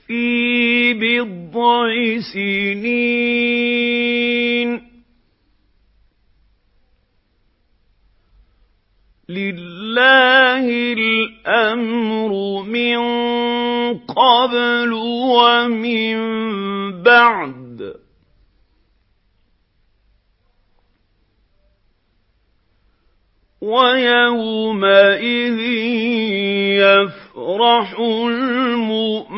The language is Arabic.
في بضع سنين لله الأمر من قبل ومن بعد ويومئذ يفرح المؤمنون